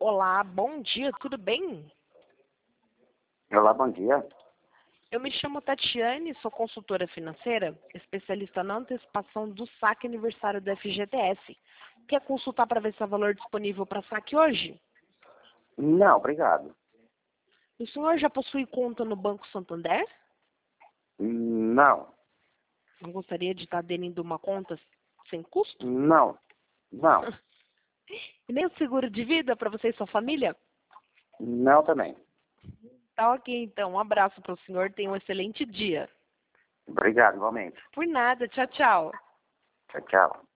Olá, bom dia, tudo bem? Olá, bom dia. Eu me chamo Tatiane, sou consultora financeira, especialista na antecipação do saque aniversário do FGTS. Quer consultar para ver se há valor disponível para saque hoje? Não, obrigado. O senhor já possui conta no Banco Santander? Não, Não gostaria de estar aderindo uma conta sem custo? não, não, E nem o seguro de vida para você e sua família? não também. Tá ok, então. Um abraço para o senhor, tenha um excelente dia. Obrigado, igualmente. Por nada, tchau, tchau. Tchau, tchau.